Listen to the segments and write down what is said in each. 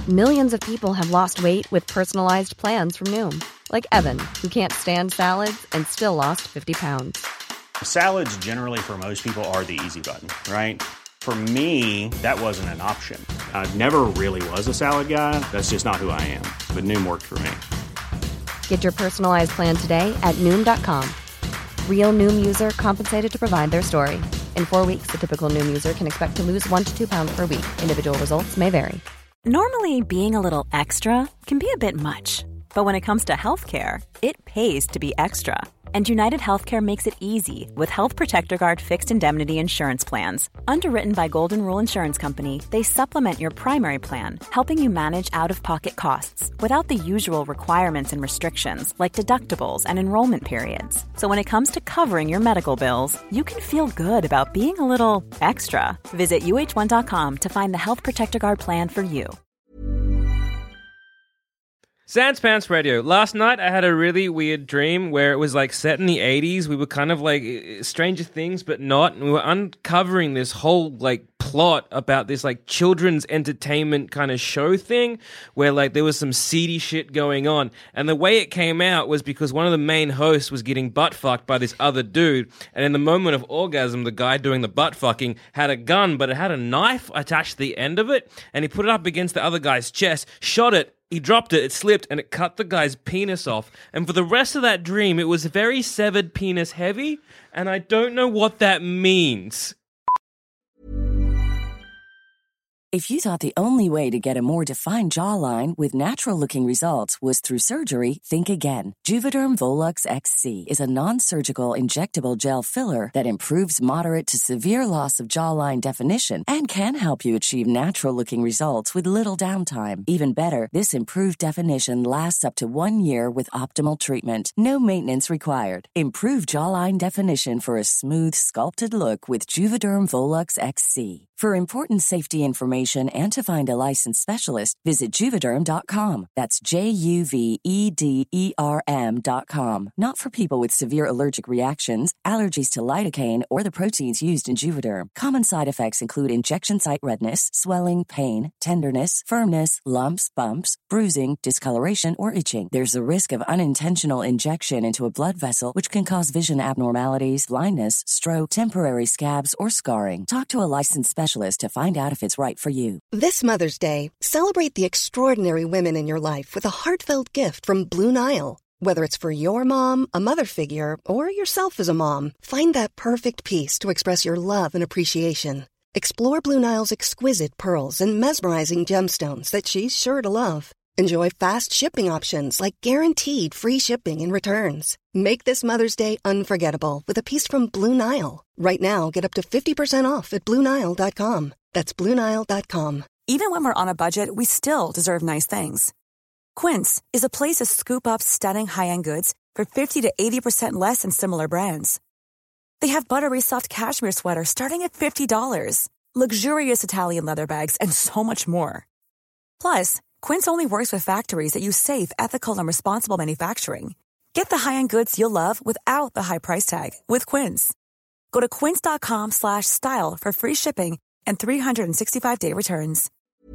Millions of people have lost weight with personalized plans from Noom. Like Evan, who can't stand salads and still lost 50 pounds. Salads generally for most people are the easy button, right? For me, that wasn't an option. I never really was a salad guy. That's just not who I am. But Noom worked for me. Get your personalized plan today at Noom.com. Real Noom user compensated to provide their story. In 4 weeks, the typical Noom user can expect to lose 1 to 2 pounds per week. Individual results may vary. Normally, being a little extra can be a bit much. But when it comes to healthcare, it pays to be extra. And United Healthcare makes it easy with Health Protector Guard fixed indemnity insurance plans. Underwritten by Golden Rule Insurance Company, they supplement your primary plan, helping you manage out-of-pocket costs without the usual requirements and restrictions like deductibles and enrollment periods. So when it comes to covering your medical bills, you can feel good about being a little extra. Visit uh1.com to find the Health Protector Guard plan for you. Sans Pants Radio. Last night I had a really weird dream where it was like set in the 80s. We were kind of like Stranger Things, but not. And we were uncovering this whole like plot about this like children's entertainment kind of show thing where like there was some seedy shit going on. And the way it came out was because one of the main hosts was getting butt fucked by this other dude. And in the moment of orgasm, the guy doing the butt fucking had a gun, but it had a knife attached to the end of it. And he put it up against the other guy's chest, shot it. He dropped it, it slipped, and it cut the guy's penis off. And for the rest of that dream, it was very severed penis heavy, and I don't know what that means. If you thought the only way to get a more defined jawline with natural-looking results was through surgery, think again. Juvederm Volux XC is a non-surgical injectable gel filler that improves moderate to severe loss of jawline definition and can help you achieve natural-looking results with little downtime. Even better, this improved definition lasts up to 1 year with optimal treatment. No maintenance required. Improve jawline definition for a smooth, sculpted look with Juvederm Volux XC. For important safety information and to find a licensed specialist, visit Juvederm.com. That's Juvederm.com. Not for people with severe allergic reactions, allergies to lidocaine, or the proteins used in Juvederm. Common side effects include injection site redness, swelling, pain, tenderness, firmness, lumps, bumps, bruising, discoloration, or itching. There's a risk of unintentional injection into a blood vessel, which can cause vision abnormalities, blindness, stroke, temporary scabs, or scarring. Talk to a licensed specialist to find out if it's right for you. This Mother's Day, celebrate the extraordinary women in your life with a heartfelt gift from Blue Nile. Whether it's for your mom, a mother figure, or yourself as a mom, find that perfect piece to express your love and appreciation. Explore Blue Nile's exquisite pearls and mesmerizing gemstones that she's sure to love. Enjoy fast shipping options like guaranteed free shipping and returns. Make this Mother's Day unforgettable with a piece from Blue Nile. Right now, get up to 50% off at BlueNile.com. That's BlueNile.com. Even when we're on a budget, we still deserve nice things. Quince is a place to scoop up stunning high-end goods for 50 to 80% less than similar brands. They have buttery soft cashmere sweaters starting at $50, luxurious Italian leather bags, and so much more. Plus, Quince only works with factories that use safe, ethical, and responsible manufacturing. Get the high-end goods you'll love without the high price tag with Quince. Go to quince.com/style for free shipping and 365-day returns.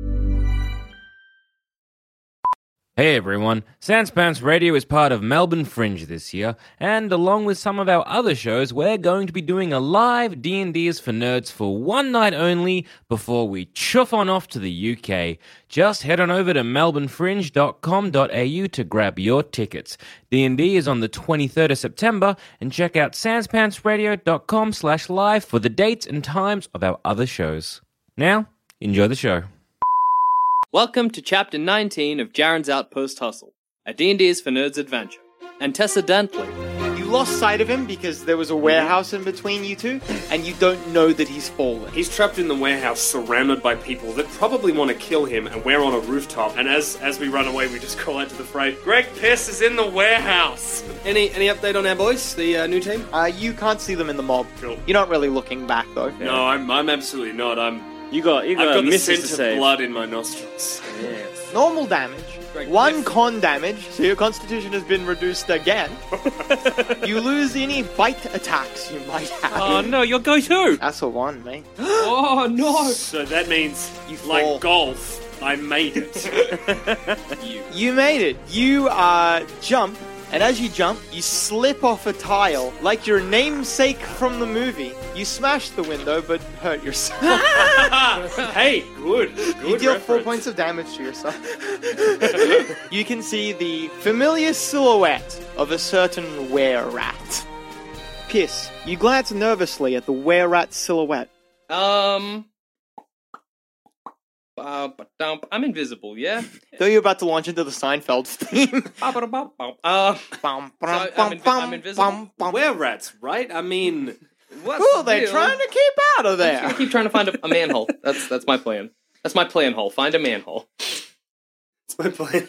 Hey everyone, Sans Pants Radio is part of Melbourne Fringe this year, and along with some of our other shows, we're going to be doing a live D&D's for Nerds for one night only before we chuff on off to the UK. Just head on over to melbournefringe.com.au to grab your tickets. D&D is on the 23rd of September, and check out sanspantsradio.com/live for the dates and times of our other shows. Now, enjoy the show. Welcome to Chapter 19 of Jaren's Outpost Hustle, a D&D's for Nerds adventure. And Tessa Dantley. You lost sight of him because there was a warehouse in between you two, and you don't know that he's fallen. He's trapped in the warehouse, surrounded by people that probably want to kill him, and we're on a rooftop. And as we run away, we just call out to the freight, Greg Pierce is in the warehouse! Any update on our boys, the new team? You can't see them in the mob. Cool. You're not really looking back, though. No, I'm absolutely not. I've got the scent of blood in my nostrils. Yes. Normal damage. One con damage, so your constitution has been reduced again. You lose any bite attacks you might have. Oh no, you'll go too! That's a 1, mate. Oh no! So that means, you like fall. golf, I made it. You made it. You jump, and as you jump, you slip off a tile like your namesake from the movie. You smash the window, but hurt yourself. Hey, good You deal 4 reference. points of damage to yourself. You can see the familiar silhouette of a certain were-rat. Piss, you glance nervously at the were-rat silhouette. I'm invisible, yeah? Though you're about to launch into the Seinfeld theme. I'm invisible. We're rats, right? I mean, What's Who are the they deal? trying to keep out of I there? keep trying to find a manhole. That's my plan. That's my plan hole. Find a manhole. it's my plan.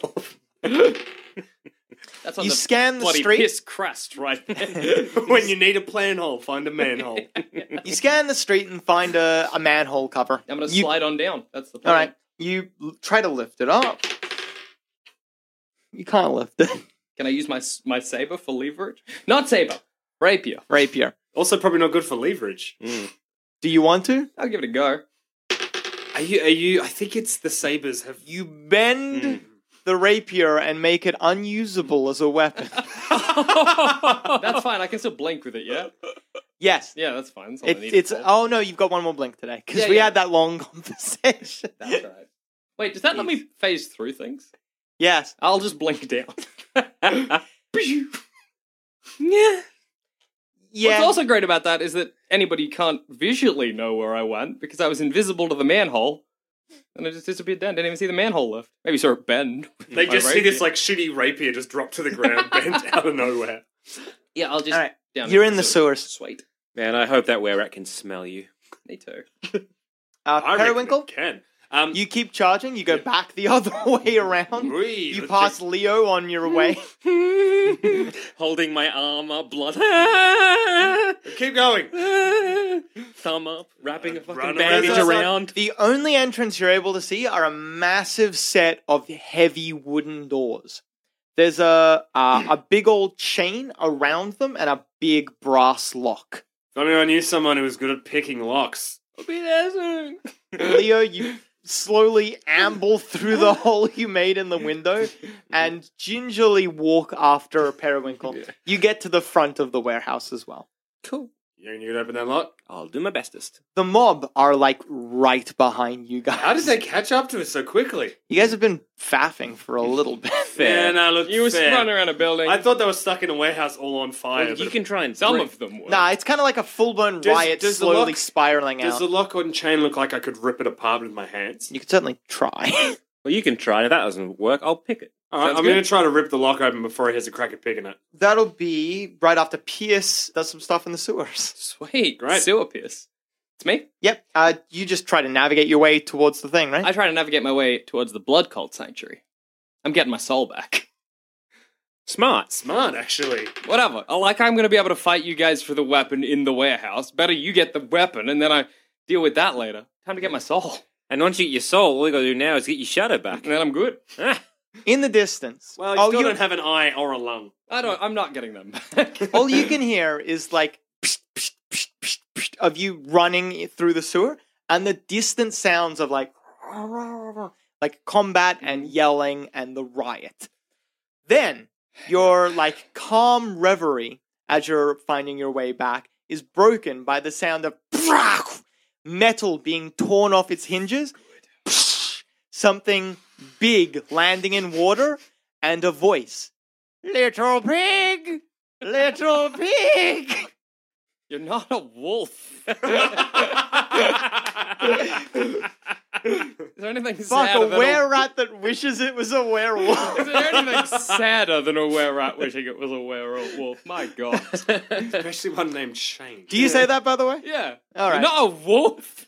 That's on You the scan the bloody street. piss crust right there. When you need a plan hole, find a manhole. You scan the street and find a manhole cover. I'm gonna You- slide on down. That's the plan. All right. You try to lift it up. You can't lift it. Can I use my saber for leverage? Not saber. Rapier. Rapier. Also, probably not good for leverage. Do you want to? I'll give it a go. Are you? I think it's the sabers have. You bend the rapier and make it unusable as a weapon. That's fine. I can still blink with it, yeah? Yes. Yeah, that's fine. That's all I need It's it for. oh no, you've got one more blink today because Yeah, we yeah. had that long conversation. That's right. Wait, does that let me phase through things? Yes. I'll just blink down. Yeah. Yeah. What's also great about that is that anybody can't visually know where I went because I was invisible to the manhole. And I just disappeared down. Didn't even see the manhole lift. Maybe saw it bend. They My just see rapier. this like shitty rapier just drop to the ground, bent out of nowhere. Yeah, I'll just... All right. down You're into in the sewers. Sweet. Man, I hope that were-rat can smell you. Me too. I reckon Periwinkle, it can. you keep charging. You go back the other way around. Whee, You let's pass just- Leo on your way. Holding my arm up, blood. Keep going. Thumb up, wrapping a fucking Run bandage around. around. The only entrance you're able to see are a massive set of heavy wooden doors. There's a big old chain around them and a big brass lock. If only I knew someone who was good at picking locks. I'll be there soon. Leo, you slowly amble through the hole you made in the window and gingerly walk after Periwinkle. You get to the front of the warehouse as well. Cool. You could open that lock? I'll do my bestest. The mob are like right behind you guys. How did they catch up to us so quickly? You guys have been faffing for a little bit. Yeah, no, look, You were fair. running around a building. I thought they were stuck in a warehouse all on fire. Well, you but can try and Some bring- of them were. Nah, it's kind of like a full-blown Does- riot does the slowly lock- spiraling Does out. the lock on chain look like I could rip it apart with my hands? You could certainly try. Well, you can try. If that doesn't work, I'll pick it. Alright, Sounds I'm good. going to try to rip the lock open before he has a crack at picking it. That'll be right after Pierce does some stuff in the sewers. Sweet. Great. Sewer pierce. It's me. Yep, you just try to navigate your way towards the thing, right? I try to navigate my way towards the blood cult sanctuary. I'm getting my soul back. Smart. Smart, actually. Whatever. I'm going to be able to fight you guys for the weapon in the warehouse. Better you get the weapon, and then I deal with that later. Time to get my soul. And once you get your soul, all you gotta do now is get your shadow back. And then I'm good. Ah, In the distance. Well, you still don't have an eye or a lung. I'm not getting them back. All you can hear is like psh, psh, psh, psh, psh, of you running through the sewer, and the distant sounds of like combat and yelling and the riot. Then your like calm reverie as you're finding your way back is broken by the sound of metal being torn off its hinges, something big landing in water, and a voice. Little pig! Little pig! You're not a wolf. Is there anything Fuck, sadder a than were-rat that wishes it was a werewolf. Is there anything sadder than a were-rat wishing it was a werewolf? My God. Especially one named Shane. Do you say that, by the way? Yeah. All right. You're not a wolf.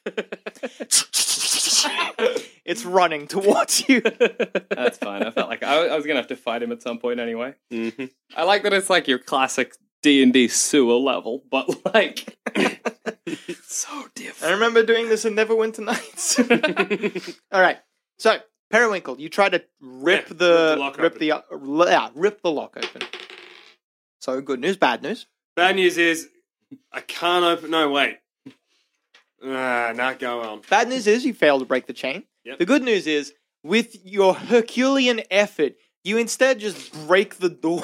It's running towards you. That's fine. I felt like I was going to have to fight him at some point anyway. mm-hmm. I like that it's like your classic D&D sewer level, but like so I different. remember doing this in Neverwinter Nights. All right. So, Periwinkle, you try to rip rip the lock open. So, good news, bad news. Bad news is, I can't open... No, wait. Not go on. Bad news is you fail to break the chain. Yep. The good news is with your Herculean effort, you instead just break the door.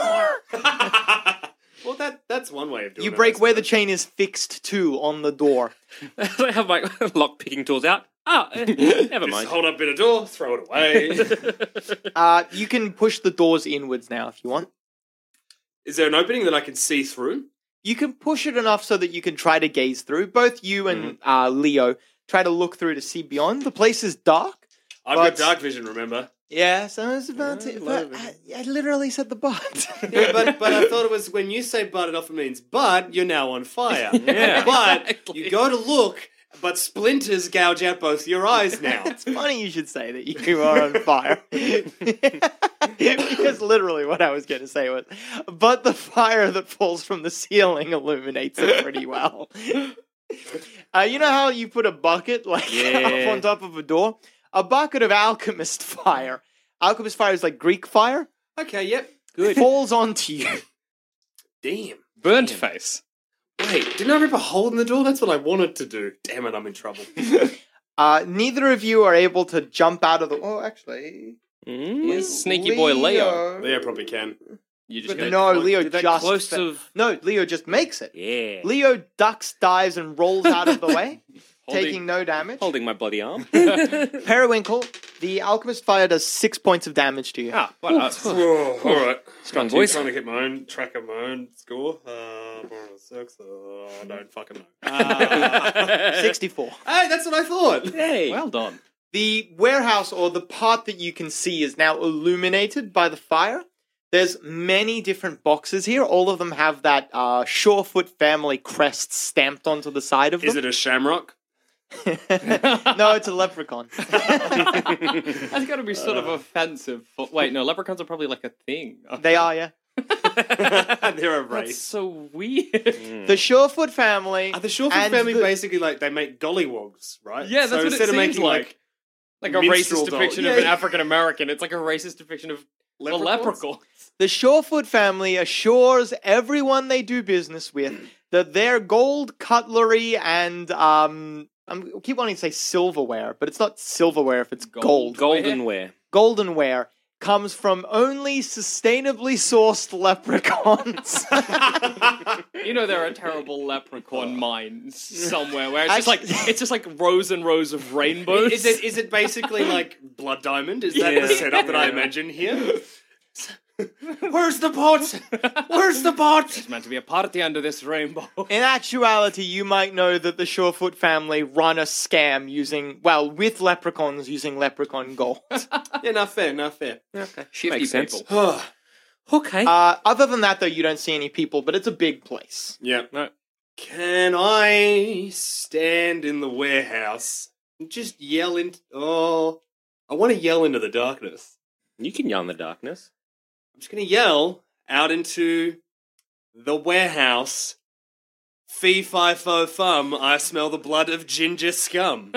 Well, that's one way of doing it. You break I where the suppose. chain is fixed to on the door. I have my lock-picking tools out. Never mind. Just hold up in a door, throw it away. You can push the doors inwards now if you want. Is there an opening that I can see through? You can push it enough so that you can try to gaze through. Both you and Leo try to look through to see beyond. The place is dark. I've got dark vision, remember? Yeah, so I was about to... But I literally said the but. Yeah, but I thought it was when you say but, it often means but you're now on fire. Yeah, but exactly. you go to look, but splinters gouge out both your eyes now. It's funny you should say that you are on fire. Because literally what I was going to say was, but the fire that falls from the ceiling illuminates it pretty well. You know how you put a bucket up on top of a door? A bucket of alchemist fire. Alchemist fire is like Greek fire. Okay, yep. Good. Falls onto you. Damn. Burnt face. Wait, didn't I rip a hole in the door? That's what I wanted to do. Damn it, I'm in trouble. Neither of you are able to jump out of the... Oh, actually... Sneaky boy Leo. Leo probably can. You just No, Leo Did that just... close of... No, Leo just makes it. Yeah. Leo ducks, dives, and rolls out of the way, Holding- taking no damage. Holding my bloody arm. Periwinkle, the alchemist fire does 6 points of damage to you. Whoa, all right. Strong Keep voice. trying to get my own track of my own score. 6. I don't fucking know. 64. Hey, that's what I thought. Hey. Well done. The warehouse, or the part that you can see, is now illuminated by the fire. There's many different boxes here. All of them have that Shorefoot family crest stamped onto the side of them. Is it a shamrock? No, it's a leprechaun. That's got to be sort of offensive. Wait, no, leprechauns are probably like a thing. They are, yeah. They're a That's race. so weird. The Shorefoot family... Are the Shorefoot and family the- basically like they make gollywogs, right? Yeah, that's so what it instead of seems making like. Like a minstrel racist doll- depiction Yeah, of an yeah. African American. It's like a racist depiction of the Leprechauns? leprechaun. The Shorefoot family assures everyone they do business with that their gold cutlery and I keep wanting to say silverware, but it's not silverware if it's gold. Goldenware. Goldenware comes from only sustainably sourced leprechauns. You know there are terrible leprechaun mines somewhere where it's just like rows and rows of rainbows. Is it basically like Blood Diamond? Is that the setup that I imagine here? Where's the pot? Where's the pot? It's meant to be a party under this rainbow. In actuality, you might know that the Shorefoot family run a scam with leprechauns using leprechaun gold. Yeah, not fair, not fair. Okay. Shifty Makes sense. people. Okay. Other than that, though, you don't see any people, but it's a big place. Yeah. No. Can I stand in the warehouse and just yell into... Oh, I want to yell into the darkness. You can yell in the darkness. I'm just going to yell out into the warehouse. Fee, fi, fo, fum, I smell the blood of ginger scum.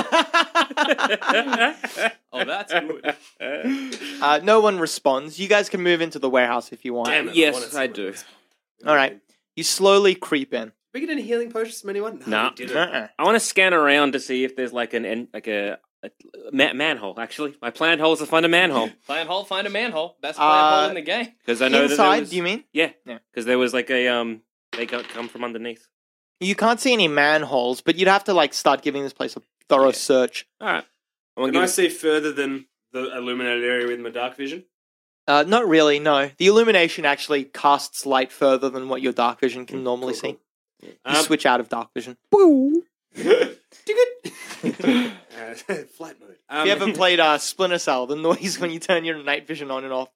Oh, that's good. No one responds. You guys can move into the warehouse if you want. Damn it, Yes, wanna see I what do. it is. All right. You slowly creep in. We get any healing potions from anyone? No. we didn't. Uh-uh. I want to scan around to see if there's like a manhole. Actually, my plan hole is to find a manhole Plan hole, find a manhole. Best plan hole in the game. because I know that there Inside, was, do you mean? Yeah, Yeah. because there was like a they come from underneath. You can't see any manholes, but you'd have to start giving this place a thorough search. All right. I want Can to I see further than the illuminated area with my dark vision? Not really, no. The illumination actually casts light further than what your dark vision can normally cool, see. cool. You switch out of dark vision. Woo! Flight mode. If you ever played Splinter Cell, the noise when you turn your night vision on and off.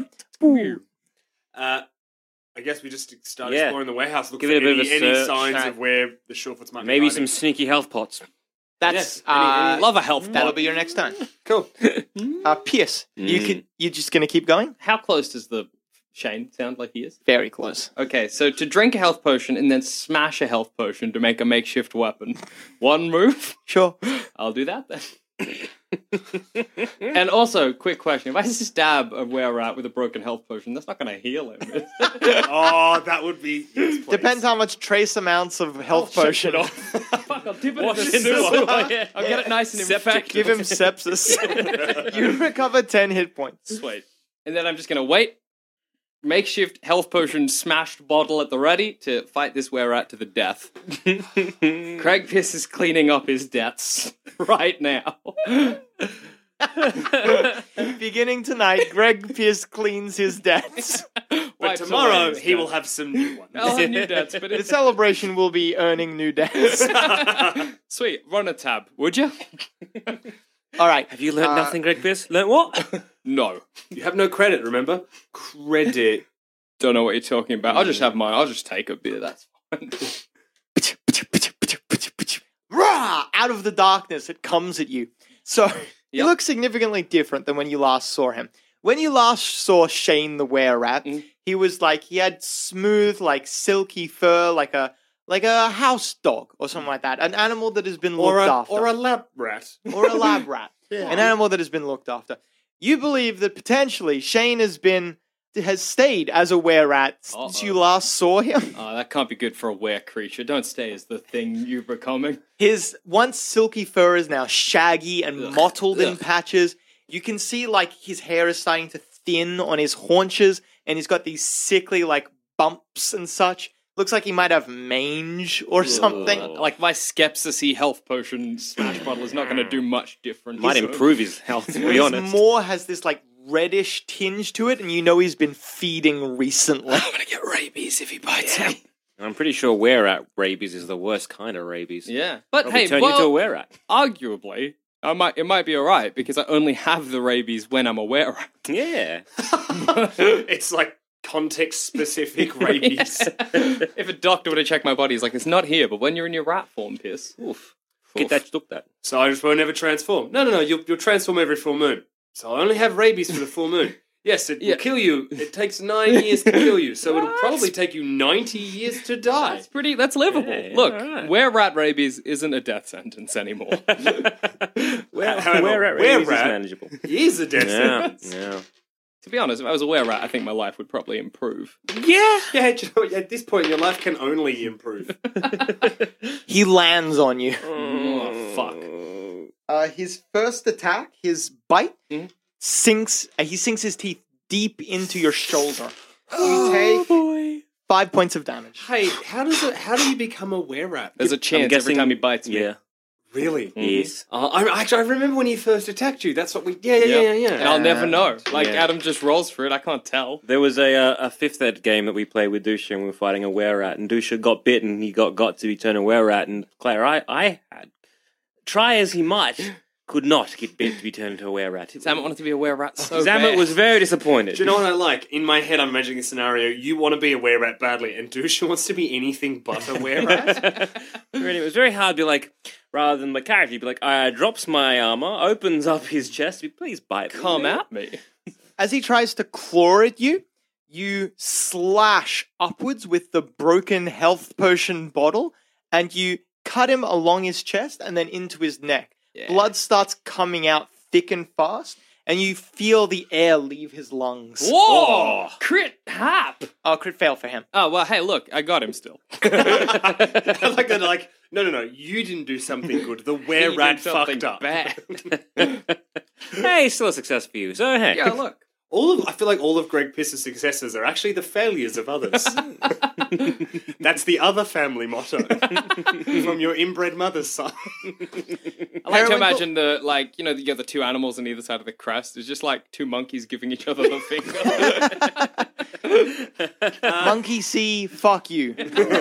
I guess we just start Yeah. exploring the warehouse, look Give for it a bit any, of a any search. signs Right. of where the Shorefoots might be maybe hiding. some sneaky health pots. That's Yeah, Love a health that'll pot. be your next turn. Cool. Pierce, you're just gonna keep going? How close does the Shane sound like he is? Very close. Okay, so to drink a health potion and then smash a health potion to make a makeshift weapon. One move? Sure. I'll do that then. And also, quick question: if I stab a were-rat with a broken health potion, that's not going to heal him. Is it? Oh, that would be... Yes, please. Depends how much trace amounts of health potion. Fuck, I'll dip it Wash in it the in the sewer. sewer. I'll get it nice and infected. Give him sepsis. You recover 10 hit points. Sweet. And then I'm just going to wait. Makeshift health potion smashed bottle at the ready to fight this were-rat to the death. Craig Pierce is cleaning up his debts right now. Beginning tonight, Greg Pierce cleans his debts. But Wipes tomorrow, away his he will debts. have some new ones. I'll have new debts, but The it's celebration will be earning new debts. sweet. Run a tab, would you? All right. Have you learnt nothing, Greg Pierce? Learnt what? No. You have no credit, remember? Credit. Don't know what you're talking about. I'll just have mine. I'll just take a beer. That's fine. Rah! Out of the darkness, it comes at you. So, he Yep. looks significantly different than when you last saw him. When you last saw Shane the were-rat, he was like, he had smooth, like, silky fur, like a house dog or something like that. An animal that has been looked after. Or a lab rat. Or a lab rat. An animal that has been looked after. You believe that potentially Shane has stayed as a were-rat since you last saw him. Oh, that can't be good for a were creature. Don't stay as the thing you're becoming. His once silky fur is now shaggy and mottled in patches. You can see, like, his hair is starting to thin on his haunches, and he's got these sickly, like, bumps and such. Looks like he might have mange or something. Like my Skepsis health potion smash bottle is not going to do much different. Might improve his health, to be His honest. maw has this, like, reddish tinge to it, and you know he's been feeding recently. I'm going to get rabies if he bites me. I'm pretty sure were-rat rabies is the worst kind of rabies. Yeah, but Probably hey, turn you to a were-rat. arguably, it might be alright because I only have the rabies when I'm a were-rat. Yeah. It's like context-specific rabies. If a doctor were to check my body, he's like, it's not here, but when you're in your rat form, Pierce. Oof. Get that looked at. So I just won't ever transform. No, you'll transform every full moon. So I only have rabies for the full moon. Yes, it will kill you. It takes 9 years to kill you, so it'll probably take you 90 years to die. That's livable. Yeah, Look, alright. were-rat rabies isn't a death sentence anymore. However, Were-rat rabies is were-rat manageable. is a death Yeah, sentence. yeah. To be honest, if I was a were-rat, I think my life would probably improve. Yeah, you know, at this point, your life can only improve. He lands on you. Oh, fuck. His first attack, his bite, sinks his teeth deep into your shoulder. You take 5 points of damage. Hey, how do you become a were-rat? There's a chance every time he bites me. Yeah. Really? Yes. I remember when he first attacked you. That's what we... Yeah. And I'll never know. Like, Yeah. Adam just rolls for it. I can't tell. There was a fifth ed game that we played with Dusha and we were fighting a were-rat and Dusha got bitten. He got to be turned a were-rat and Claire, I had, try as he might, could not get bit to be turned into a were-rat. Zamet wanted to be a were-rat so Zamet bad. was very disappointed. Do you know what I like? In my head, I'm imagining a scenario. You want to be a were-rat badly, and Dusha wants to be anything but a were-rat. Really, it was very hard to be like, rather than my character, you'd be like, drops my armor, opens up his chest, please bite me. Come at me. As he tries to claw at you, you slash upwards with the broken health potion bottle, and you cut him along his chest and then into his neck. Yeah. Blood starts coming out thick and fast, and you feel the air leave his lungs. Whoa! Crit hap! Oh, crit fail for him. Oh, well, hey, look, I got him still. I like that, like, no, you didn't do something good. The were-rat did something fucked up. bad. Hey, still a success for you, so hey. Yeah, look. I feel like all of Greg Piss's successes are actually the failures of others. That's the other family motto from your inbred mother's side. I like to imagine you got the two animals on either side of the crest. It's just like two monkeys giving each other the finger. Monkey see, fuck you.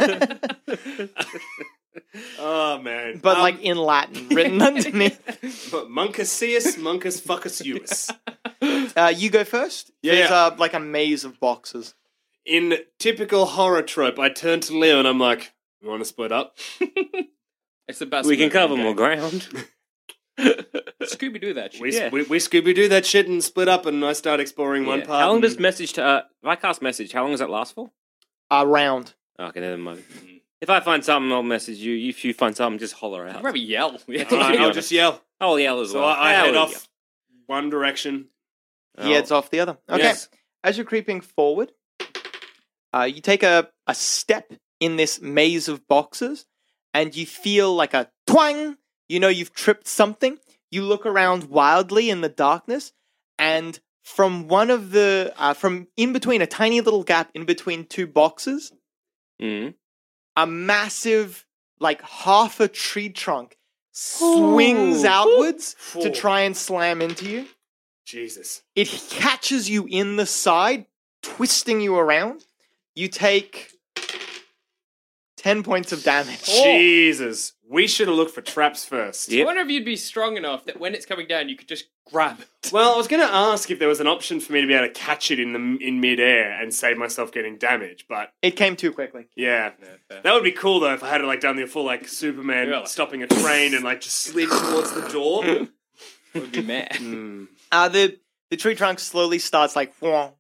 Oh man! But like in Latin, written underneath. But Muncus Seus, Muncus Fuccus Uis. You go first. Yeah. There's like a maze of boxes. In typical horror trope, I turn to Leo and I'm like, "You want to split up? It's the best. We can movie cover game. more ground. Scooby Doo that shit. We Scooby Doo that shit and split up, and I start exploring one part. How long and- does message to, if I cast message, how long does that last for? A round. Okay, never mind. If I find something, I'll message you. If you find something, just holler out. Probably yell. I'll just yell. I'll yell as So well. I Hell head yeah. off one direction. He heads off the other. Okay. Yes. As you're creeping forward, you take a step in this maze of boxes, and you feel like a twang. You know you've tripped something. You look around wildly in the darkness, and from one of the from in between a tiny little gap in between two boxes, Mm. a massive, like half a tree trunk, swings outwards to try and slam into you. Jesus. It catches you in the side, twisting you around. You take 10 points of damage. Jesus. We should have looked for traps first. I wonder if you'd be strong enough that when it's coming down, you could just grab it. Well, I was going to ask if there was an option for me to be able to catch it in midair and save myself getting damage, but It came too quickly. yeah. That would be cool though if I had like done the full like Superman stopping a train and like just slid towards the door. Would be mad. The tree trunk slowly starts like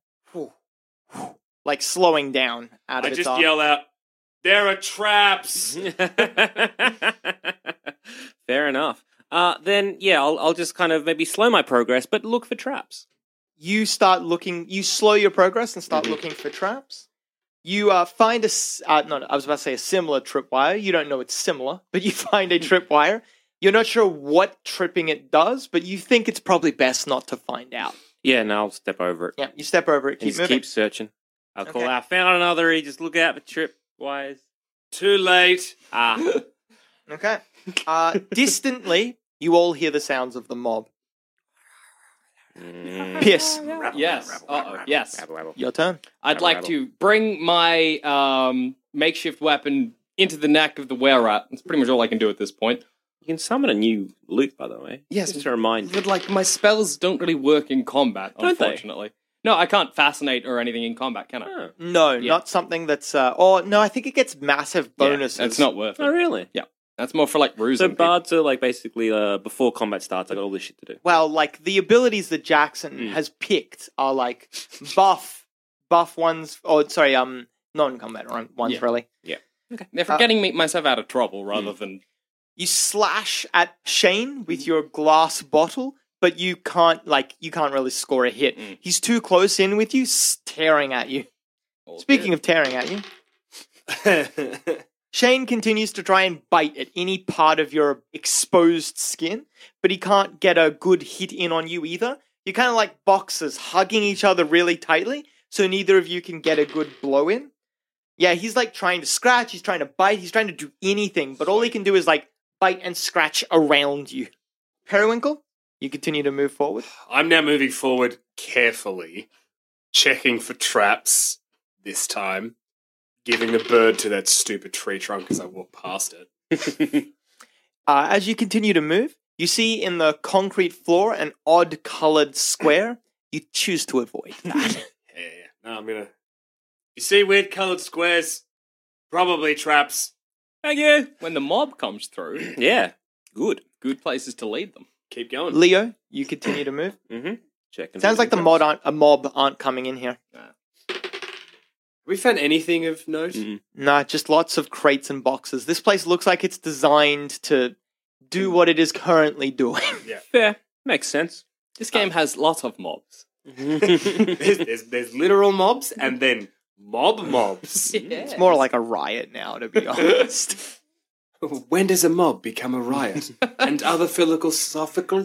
slowing down out I of its just arc. yell out, "There are traps!" Fair enough. Then, yeah, I'll just kind of maybe slow my progress, but look for traps. You start looking. You slow your progress and start looking for traps. You find I was about to say a similar tripwire. You don't know it's similar, but you find a tripwire. You're not sure what tripping it does, but you think it's probably best not to find out. Yeah, no, I'll step over it. Yeah, you step over it, keep Just moving. keep searching. I'll call Okay. out, found another E, just look out for trip wires. Too late. Okay. Distantly, you all hear the sounds of the mob. Piss. Yes. Yes. Your turn. I'd like to bring my makeshift weapon into the neck of the were-rat. That's pretty much all I can do at this point. You can summon a new loot, by the way. Yes. Just to remind you. But, like, my spells don't really work in combat, Don't they? unfortunately. No, I can't fascinate or anything in combat, can I? Oh, No, Yeah. not something that's. Or no, I think it gets massive bonuses. Yeah, it's not worth it. oh really? Yeah. That's more for, like, So rusing people. bards are like basically before combat starts, I got all this shit to do. Well, like the abilities that Jackson has picked are like buff ones. Or sorry, non-combat ones Yeah. really. They're for getting myself out of trouble rather than... You slash at Shane with your glass bottle, but you can't really score a hit. He's too close in with you, staring at you. Speaking of tearing at you, Shane continues to try and bite at any part of your exposed skin, but he can't get a good hit in on you either. You're kind of like boxers hugging each other really tightly, so neither of you can get a good blow in. Yeah, he's like trying to scratch, he's trying to bite, he's trying to do anything, but all he can do is like bite and scratch around you. Periwinkle, you continue to move forward. I'm now moving forward carefully, checking for traps this time, giving the bird to that stupid tree trunk as I walk past it. As you continue to move, you see in the concrete floor an odd-colored square. You choose to avoid that. Yeah. No, I'm gonna... You see weird coloured squares? Probably traps. Thank you. When the mob comes through, Yeah, good. good places to lead them. Keep going. Leo, you continue to move. Mm-hmm. Checking. Sounds like the mob aren't coming in here. Have we found anything of note? Nah, just lots of crates and boxes. This place looks like it's designed to do what it is currently doing. Fair. Makes sense. This game has lots of mobs. there's literal mobs and then mobs. It's more like a riot now, to be honest. When does a mob become a riot? And other philosophical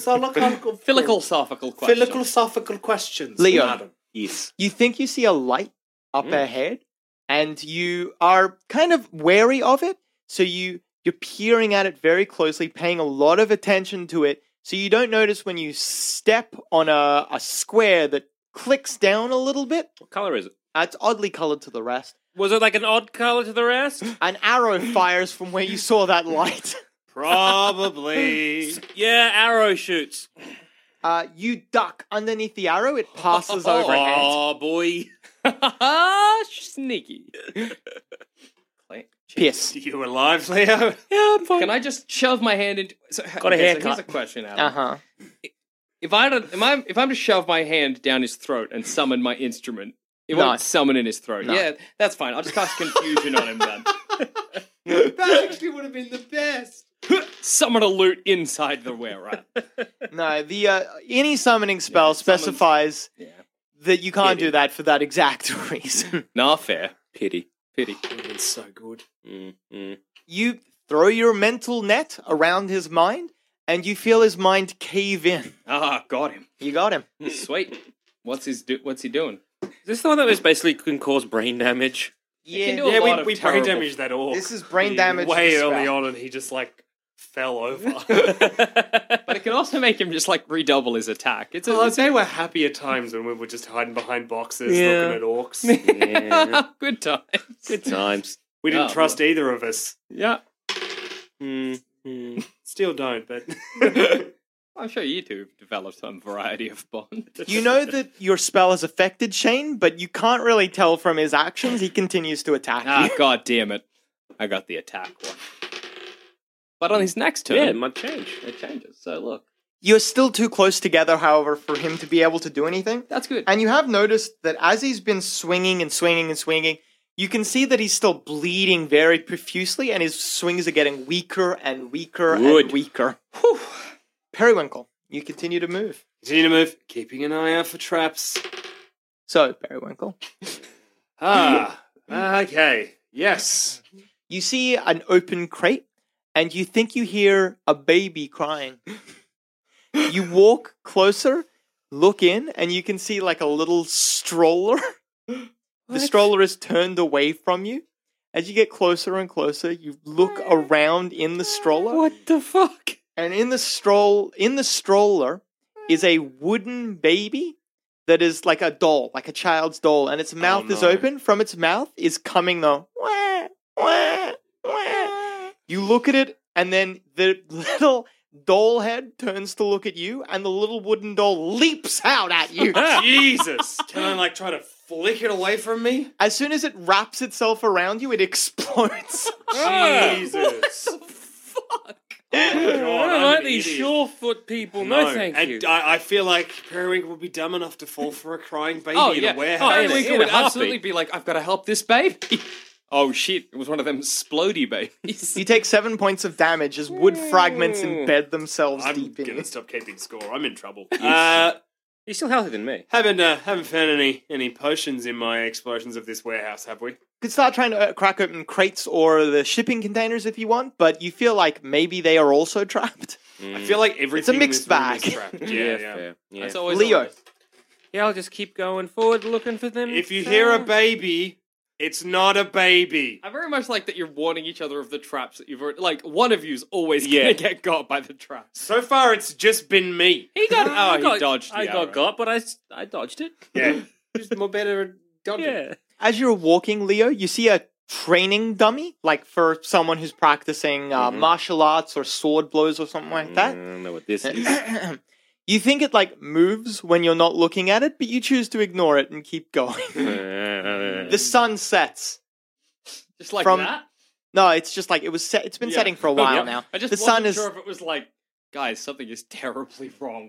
questions. Leo. Madam. Yes. You think you see a light up ahead, and you are kind of wary of it, so you're peering at it very closely, paying a lot of attention to it, so you don't notice when you step on a square that clicks down a little bit. What color is it? It's oddly colored to the rest. Was it like an odd color to the rest? An arrow fires from where you saw that light. Probably. Yeah, arrow shoots. You duck underneath the arrow, it passes overhead. Oh, boy. Sneaky. Piss. You alive, Leo? Yeah, I'm fine. Can I just shove my hand into... So, Got a okay, so haircut. here's a question, Adam. Uh-huh. If I'm to shove my hand down his throat and summon my instrument, it No. won't summon in his throat. No. Yeah, that's fine. I'll just cast confusion on him then. That actually would have been the best. Summon a loot inside the were-rat. No, the any summoning spell specifies that you can't do that for that exact reason. Nah, fair. Pity. Pity. It's so good. You throw your mental net around his mind, and you feel his mind cave in. Ah, got him. You got him. Sweet. What's he doing? Is this the one that was basically can cause brain damage? can do a Yeah, lot of we brain terrible- damaged that orc. This is brain damage way to the early spell. on, and he just like fell over. But it can also make him just like redouble his attack. It's Well, a, I'd say we're happier times when we were just hiding behind boxes, Yeah. looking at orcs. Yeah. good times. Good times. We didn't Oh, trust either of us. Yeah. Still don't, but I'm sure you two have developed some variety of bond. You know that your spell has affected Shane, but you can't really tell from his actions. He continues to attack Ah, you. god damn it. I got the attack one. But on his next turn, Yeah, it might change. it changes. So look. You're still too close together, however, for him to be able to do anything. That's good. And you have noticed that as he's been swinging and swinging and swinging, you can see that he's still bleeding very profusely, and his swings are getting weaker and weaker Good. and weaker. Whew. Periwinkle, you continue to move. continue to move, keeping an eye out for traps. So, Periwinkle, Okay. Yes. you see an open crate, and you think you hear a baby crying. You walk closer, look in, and you can see like a little stroller. The stroller is turned away from you. As you get closer and closer, you look around in the stroller. What the fuck? And in the stroller is a wooden baby that is like a doll, like a child's doll, and its mouth is no. open. From its mouth is coming the wah, wah, wah. You look at it, and then the little doll head turns to look at you, and the little wooden doll leaps out at you. Jesus. Can I like try to flick it away from me? As soon as it wraps itself around you, it explodes. Jesus. I don't I'm like an these idiot. Surefoot people. No, thank and you. I feel like Periwinkle would be dumb enough to fall for a crying baby Oh, in yeah. a warehouse. in a- Periwinkle in a would heartbeat. absolutely be like, I've got to help this baby. Oh shit, it was one of them splody babies. You take 7 points of damage as wood fragments embed themselves I'm deep in gonna you. stop keeping score. I'm in trouble. You're still healthier than me. Haven't found any potions in my explorations of this warehouse, have we? You could start trying to crack open crates or the shipping containers if you want, but you feel like maybe they are also trapped. I feel like everything mixed in this room bag. is trapped. Yeah. fair. Yeah. That's always Leo, Yeah, I'll just keep going forward looking for them. If you hear a baby, it's not a baby. I very much like that you're warning each other of the traps that you've already, like, one of you's always Yeah. gonna get got by the traps. So far, it's just been me. He got, I he got- dodged the I arrow. got, but I dodged it. Yeah, just more better at dodging. Yeah. as you're walking, Leo, you see a training dummy, like for someone who's practicing martial arts or sword blows or something like I that. don't know what this is. You think it like moves when you're not looking at it, but you choose to ignore it and keep going. The sun sets. Just like From- that? No, it's just like it was set. It's been Yeah. setting for a while Yep. now. I just the wasn't sun is sure if it was like, guys, something is terribly wrong.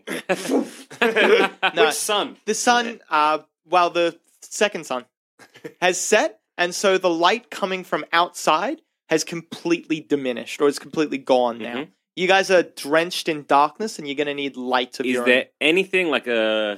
No. Which sun? the sun. Well, the second sun has set, and so the light coming from outside has completely diminished, or is completely gone now. You guys are drenched in darkness, and you're going to need light of Is your there own. anything like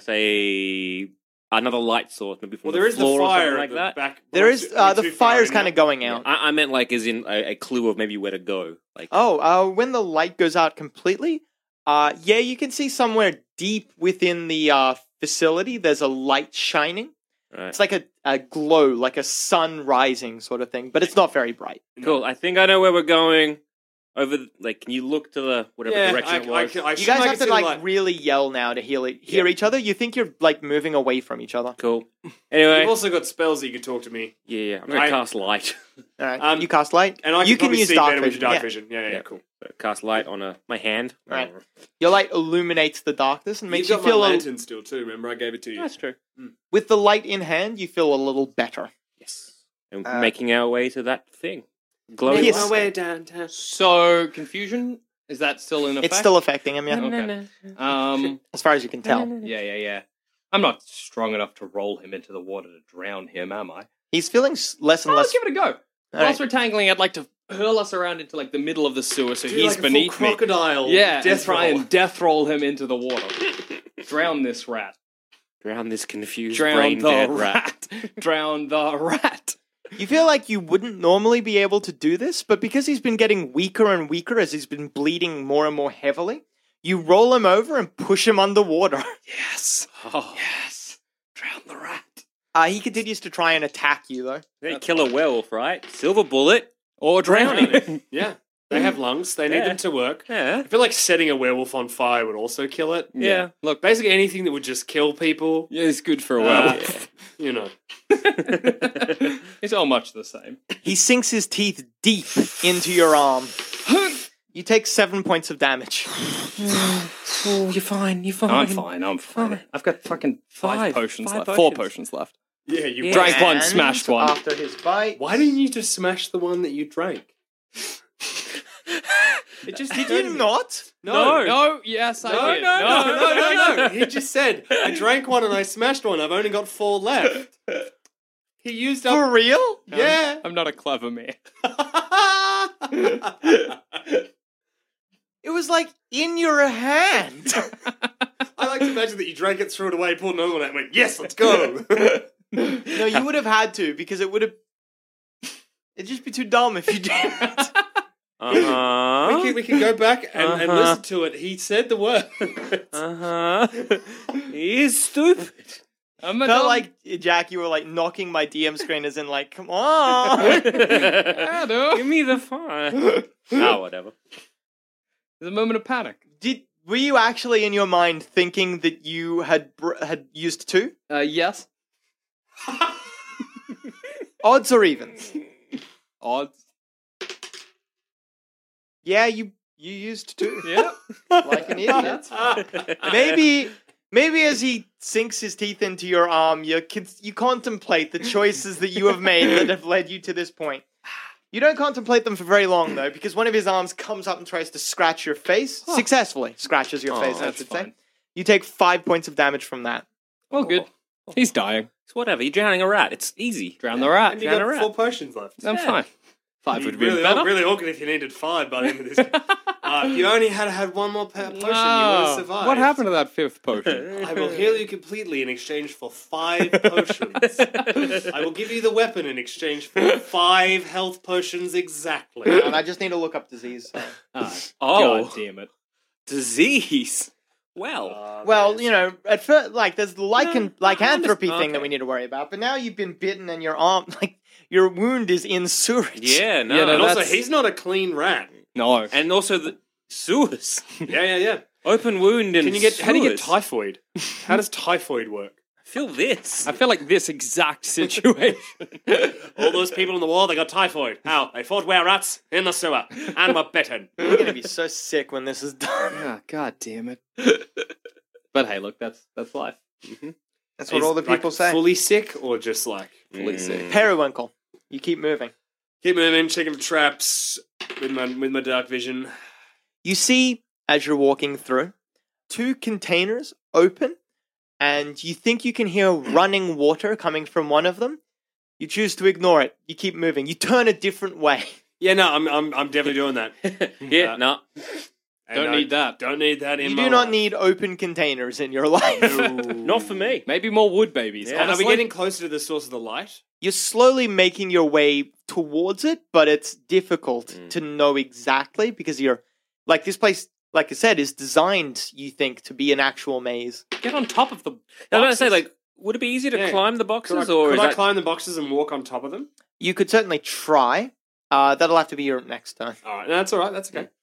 say another light source, maybe from Well, there is the floor or fire something at like the that? back. There is We're the too far fire's in kind now. of going out. I meant like as in a clue of maybe where to go. Like When the light goes out completely, yeah, you can see somewhere deep within the facility. There's a light shining. right. It's like a glow, like a sun rising sort of thing, but it's not very bright. Cool. I think I know where we're going. Like, can you look to the whatever Yeah, direction it was? I You assume guys I have can to see like really yell now to hear each other. You think you're like moving away from each other. Cool. Anyway, You've also got spells that you can talk to me, yeah, I'm gonna I- cast light. All right, you cast light, and I you can probably use see dark better with vision. your dark yeah. vision. Yeah, cool. Cast light on my hand. Right. Your light illuminates the darkness and makes You've you got feel my a, lantern still too. Remember, I gave it to you. That's true. with the light in hand. You feel a little better. Yes. And making our way to that thing. Glowing Making Yes. my way downtown. So, confusion? Is that still in effect? It's still affecting him, yeah. Okay. As far as you can tell. Yeah. I'm not strong enough to roll him into the water to drown him, am I? He's feeling less and Oh, let's less. give it a go. Whilst we're tangling, I'd like to hurl us around into like the middle of the sewer so Do he's like a full beneath me. crocodile. Yeah, and death try roll. and death roll him into the water. Drown this rat. Drown this confused Drown brain the dead rat. Drown the rat. You feel like you wouldn't normally be able to do this, but because he's been getting weaker and weaker as he's been bleeding more and more heavily, you roll him over and push him underwater. Yes. Oh. Yes. Drown the rat. He continues to try and attack you, though. They kill a werewolf, right? Silver bullet. Or drowning him. Yeah. They have lungs. They need Yeah. them to work. Yeah. I feel like setting a werewolf on fire would also kill it. Yeah. Look, basically anything that would just kill people. Yeah, it's good for a uh, werewolf. You know. It's all much the same. He sinks his teeth deep into your arm. You take 7 points of damage. Oh, you're fine. You're fine. I'm fine. I've got fucking five potions Five left. potions. 4 potions left. Yeah, you Yeah. Drank one, And smashed one. After his bite. Why didn't you just smash the one that you drank? It just did you not? No, yes, I did. No. He just said, I drank one and I smashed one. I've only got 4 left. He used up. For real? Yeah. I'm not a clever man. It was like in your hand. I like to imagine that you drank it, threw it away, pulled another one out and went, yes, let's go. No, you would have had to because it would have. It'd just be too dumb if you didn't. We can go back and listen to it. He said the word. He is stupid. I'm a Felt dumb- like Jack, you were like knocking my DM screen as in like, come on. Yeah, dude. Give me the fire. Oh, whatever. There's a moment of panic. Were you actually in your mind thinking that you had used 2? Yes. Odds or evens? Odds. Yeah, you used 2. Yeah. Like an idiot. Maybe as he sinks his teeth into your arm, you contemplate the choices that you have made that have led you to this point. You don't contemplate them for very long, though, because one of his arms comes up and tries to scratch your face. Successfully scratches your face, I that's should fine. say. You take 5 points of damage from that. Well, good. He's dying. It's whatever. You're drowning a rat. It's easy. Drown the rat. And you Drown a got rat. 4 potions left. I'm fine. 5 would be really, better. really awkward if you needed 5 by the end of this. If you only had one more potion, you would have survived. What happened to that 5th potion? I will heal you completely in exchange for 5 potions. I will give you the weapon in exchange for 5 health potions exactly. And I just need to look up disease. Oh, God damn it. disease. Well, Well, you know, at first, like, there's the lycanthropy okay. thing that we need to worry about, but now you've been bitten and your arm, like, your wound is in sewage. yeah, no. Yeah, no, And also, that's- he's not a clean rat. No. And also the sewers. Yeah. Open wound and Can you get? How do you get sewers. typhoid? How does typhoid work? Feel this. I feel like this exact situation. All those people in the war, they got typhoid. How? They fought were-rats in the sewer and were bitten. You're going to be so sick when this is done. Ah, God damn it. But hey, look, that's life. That's what all the people say. Fully sick or just like Fully sick. Periwinkle. You keep moving. keep moving, checking for traps with my dark vision. You see, as you're walking through, 2 containers open, and you think you can hear running water coming from one of them. You choose to ignore it. You keep moving. You turn a different way. Yeah, no, I'm definitely doing that. Yeah, no. And Don't I need that. Don't need that in You my do not life. need open containers in your life. Not for me. Maybe more wood babies. And are we honestly. getting closer to the source of the light? You're slowly making your way towards it, but it's difficult to know exactly because you're like this place, like I said, is designed, you think, to be an actual maze. Get on top of the I was going to say, boxes? like, would it be easy to Yeah. climb the Could boxes, I, or could is I that... climb the boxes and walk on top of them? You could certainly try. That'll have to be your next turn. All right, no, that's all right. That's okay.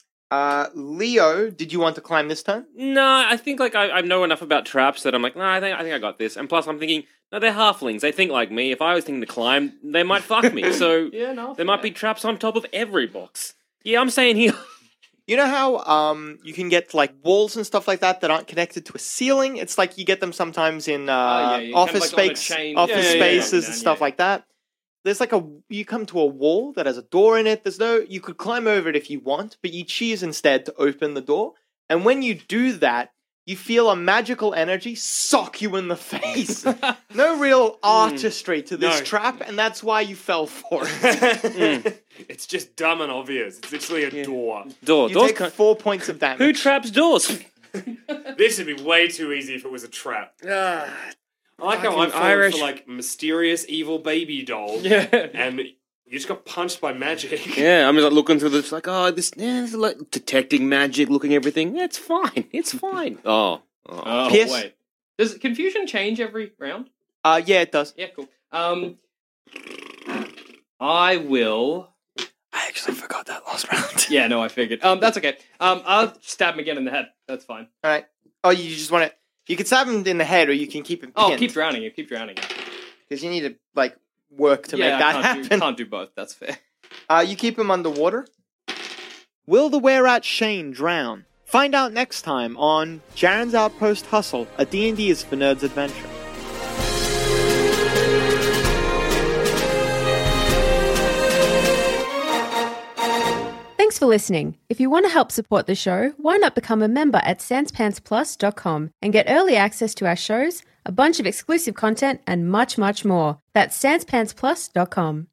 Leo, did you want to climb this turn? No, I think like I know enough about traps that I'm like, no, I think I got this. And plus, I'm thinking, no, they're halflings. They think like me. If I was thinking to climb, they might fuck me. So Yeah, no. there might be traps on top of every box. Yeah, I'm saying here. You know how you can get like walls and stuff like that that aren't connected to a ceiling? It's like you get them sometimes in yeah, you office kind of like on a space, chain. office Yeah, yeah, yeah, spaces yeah. and stuff like that. There's like you come to a wall that has a door in it. You could climb over it if you want, but you choose instead to open the door. And when you do that, you feel a magical energy sock you in the face. No real artistry to this trap, and that's why you fell for it. It's just dumb and obvious. It's literally a door. You take 4 points of damage. Who traps doors? This would be way too easy if it was a trap. I like how I'm Irish. for like mysterious evil baby doll. Yeah. And you just got punched by magic. Yeah, I'm just like looking through this, like, this is like detecting magic, looking everything. Yeah, it's fine. It's fine. Oh, Pierce? Wait. Does confusion change every round? Yeah, it does. Yeah, cool. I will. I actually forgot that last round. Yeah, no, I figured. That's okay. I'll stab him again in the head. That's fine. All right. Oh, you just want to... You can stab him in the head, or you can keep him pinned. Oh, keep drowning him. Keep drowning him. Because you need to, like, work to make that happen. Can't do both. That's fair. You keep him underwater. Will the were-rat Shane drown? Find out next time on Jaren's Outpost Hustle, a D&D is for Nerds adventure. Thanks for listening. If you want to help support the show, why not become a member at sanspantsplus.com and get early access to our shows, a bunch of exclusive content, and much, much more. That's sanspantsplus.com.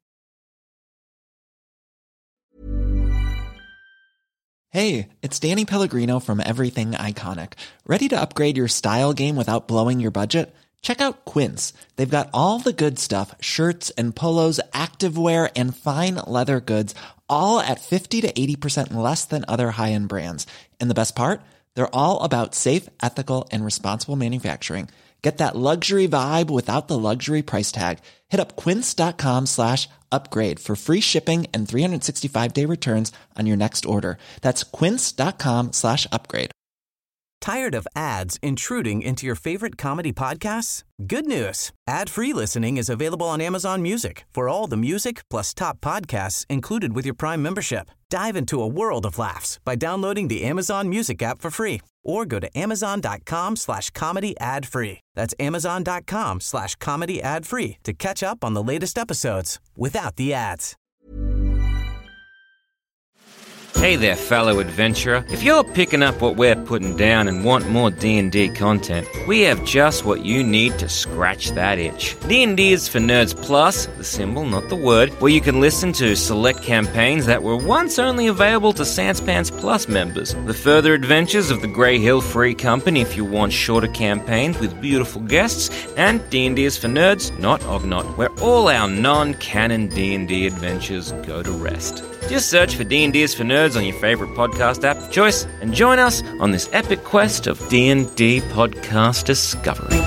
Hey, it's Danny Pellegrino from Everything Iconic. Ready to upgrade your style game without blowing your budget? Check out Quince. They've got all the good stuff, shirts and polos, activewear, and fine leather goods, all at 50 to 80% less than other high-end brands. And the best part? They're all about safe, ethical, and responsible manufacturing. Get that luxury vibe without the luxury price tag. Hit up quince.com/upgrade for free shipping and 365-day returns on your next order. That's quince.com/upgrade. Tired of ads intruding into your favorite comedy podcasts? Good news. Ad-free listening is available on Amazon Music for all the music plus top podcasts included with your Prime membership. Dive into a world of laughs by downloading the Amazon Music app for free or go to amazon.com/comedy ad-free. That's amazon.com/comedy ad-free to catch up on the latest episodes without the ads. Hey there, fellow adventurer. If you're picking up what we're putting down and want more D&D content, we have just what you need to scratch that itch. D&D is for Nerds Plus, the symbol, not the word, where you can listen to select campaigns that were once only available to Sanspants Plus members. The further adventures of the Grey Hill Free Company if you want shorter campaigns with beautiful guests, and D&D is for Nerds, not Ognot, where all our non-canon D&D adventures go to rest. Just search for D&D is for Nerds on your favorite podcast app of choice and join us on this epic quest of D&D podcast discovery.